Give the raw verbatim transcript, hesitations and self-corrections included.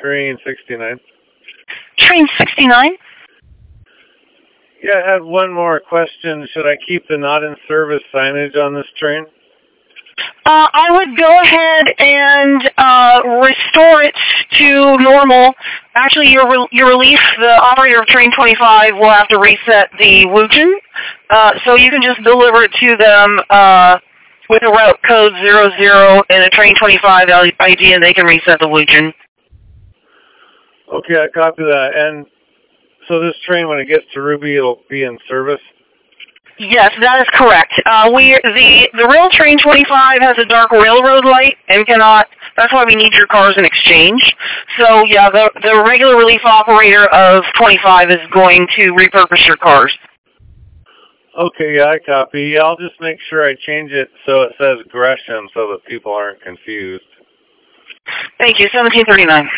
train sixty-nine. Train sixty-nine? Yeah, I had one more question. Should I keep the not in service signage on this train? Uh, I would go ahead and uh, restore it to normal. Actually, your re- your release, the operator of Train twenty-five will have to reset the Woojin, uh, so you can just deliver it to them uh, with a route code zero zero and a Train twenty-five I D, and they can reset the Woojin. Okay, I copy that. And so this train, when it gets to Ruby, it'll be in service? Yes, that is correct. Uh, we the the Rail Train twenty-five has a dark railroad light and cannot. That's why we need your cars in exchange. So yeah, the the regular relief operator of twenty-five is going to repurpose your cars. Okay, yeah, I copy. Yeah, I'll just make sure I change it so it says Gresham so that people aren't confused. Thank you. seventeen thirty-nine.